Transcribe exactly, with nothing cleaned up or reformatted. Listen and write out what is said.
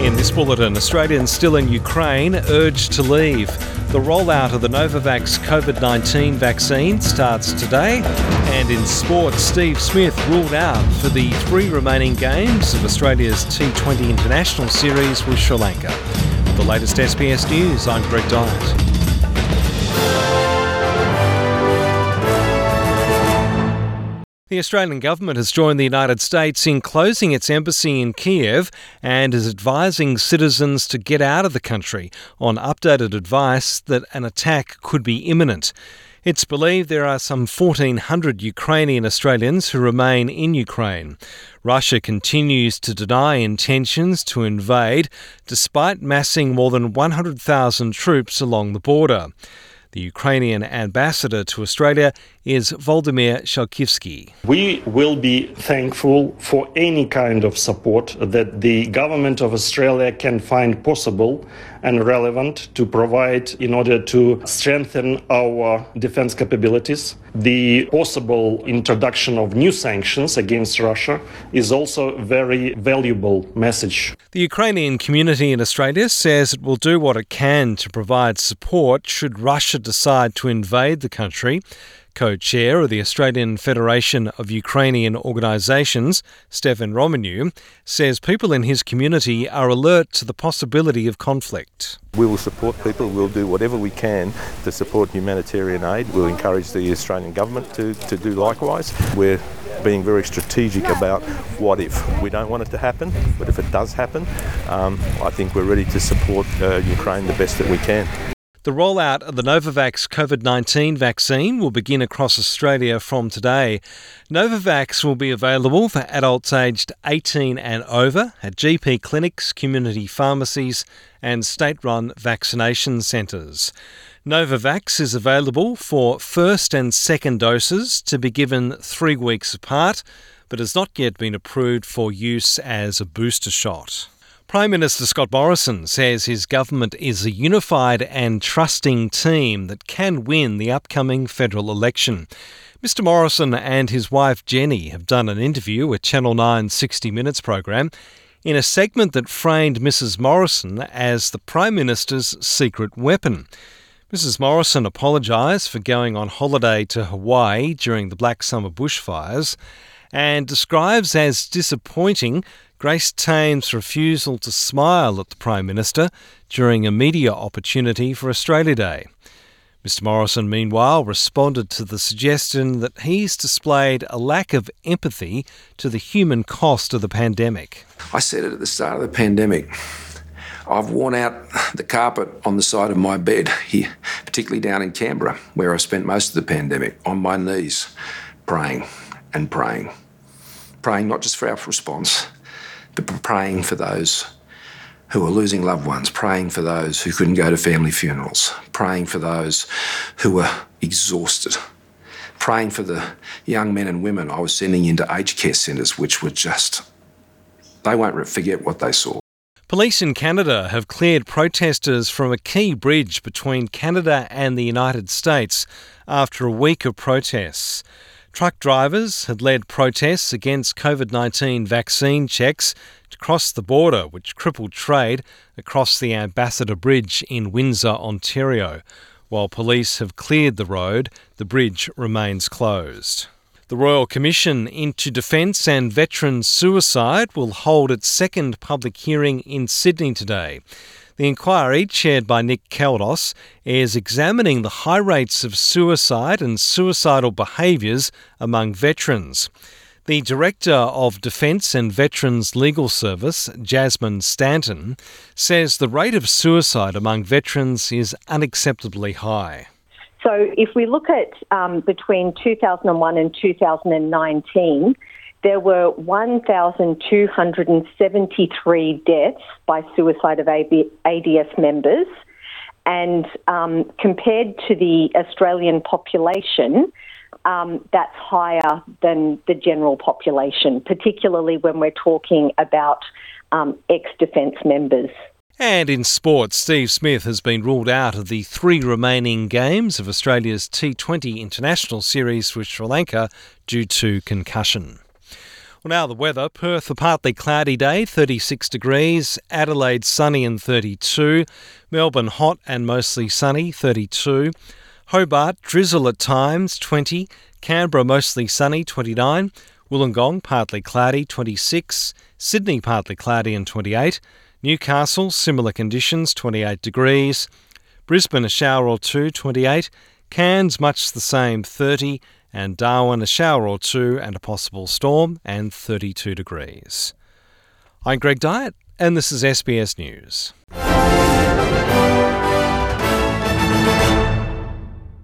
In this bulletin, Australians still in Ukraine urged to leave. The rollout of the Novavax COVID nineteen vaccine starts today. And in sport, Steve Smith ruled out for the three remaining games of Australia's T twenty International Series with Sri Lanka. For the latest S B S News, I'm Greg Dyett. The Australian government has joined the United States in closing its embassy in Kiev and is advising citizens to get out of the country on updated advice that an attack could be imminent. It's believed there are some fourteen hundred Ukrainian Australians who remain in Ukraine. Russia continues to deny intentions to invade, despite massing more than one hundred thousand troops along the border. The Ukrainian ambassador to Australia is Volodymyr Shalkivsky. We will be thankful for any kind of support that the government of Australia can find possible and relevant to provide in order to strengthen our defense capabilities. The possible introduction of new sanctions against Russia is also a very valuable message. The Ukrainian community in Australia says it will do what it can to provide support should Russia decide to invade the country. Co-chair of the Australian Federation of Ukrainian Organisations, Stefan Romaniw, says people in his community are alert to the possibility of conflict. We will support people. We'll do whatever we can to support humanitarian aid. We'll encourage the Australian government to, to do likewise. We're being very strategic about what if. We don't want it to happen, but if it does happen, um, I think we're ready to support uh, Ukraine the best that we can. The rollout of the Novavax COVID nineteen vaccine will begin across Australia from today. Novavax will be available for adults aged eighteen and over at G P clinics, community pharmacies and state-run vaccination centres. Novavax is available for first and second doses to be given three weeks apart, but has not yet been approved for use as a booster shot. Prime Minister Scott Morrison says his government is a unified and trusting team that can win the upcoming federal election. Mister Morrison and his wife Jenny have done an interview with Channel nine's sixty minutes program in a segment that framed Missus Morrison as the Prime Minister's secret weapon. Missus Morrison apologised for going on holiday to Hawaii during the Black Summer bushfires and describes as disappointing Grace Tame's refusal to smile at the Prime Minister during a media opportunity for Australia Day. Mister Morrison, meanwhile, responded to the suggestion that he's displayed a lack of empathy to the human cost of the pandemic. I said it at the start of the pandemic. I've worn out the carpet on the side of my bed here, particularly down in Canberra, where I spent most of the pandemic, on my knees, praying and praying. Praying not just for our response, but praying for those who are losing loved ones, praying for those who couldn't go to family funerals, praying for those who were exhausted, praying for the young men and women I was sending into aged care centres, which were just, they won't forget what they saw. Police in Canada have cleared protesters from a key bridge between Canada and the United States after a week of protests. Truck drivers had led protests against COVID nineteen vaccine checks to cross the border, which crippled trade across the Ambassador Bridge in Windsor, Ontario. While police have cleared the road, the bridge remains closed. The Royal Commission into Defence and Veterans Suicide will hold its second public hearing in Sydney today. The inquiry, chaired by Nick Kaldos, is examining the high rates of suicide and suicidal behaviours among veterans. The Director of Defence and Veterans Legal Service, Jasmine Stanton, says the rate of suicide among veterans is unacceptably high. So if we look at um, between two thousand one and two thousand nineteen, there were one thousand two hundred seventy-three deaths by suicide of A D S members. And um, compared to the Australian population, um, that's higher than the general population, particularly when we're talking about um, ex-defence members. And in sports, Steve Smith has been ruled out of the three remaining games of Australia's T twenty International Series with Sri Lanka due to concussion. Well, now the weather. Perth, a partly cloudy day, thirty-six degrees. Adelaide, sunny and thirty-two. Melbourne, hot and mostly sunny, thirty-two. Hobart, drizzle at times, twenty. Canberra, mostly sunny, twenty-nine. Wollongong, partly cloudy, twenty-six. Sydney, partly cloudy and twenty-eight. Newcastle, similar conditions, twenty-eight degrees. Brisbane, a shower or two, twenty-eight. Cairns, much the same, thirty. And Darwin, a shower or two and a possible storm, and thirty-two degrees. I'm Greg Dyett, and this is S B S News.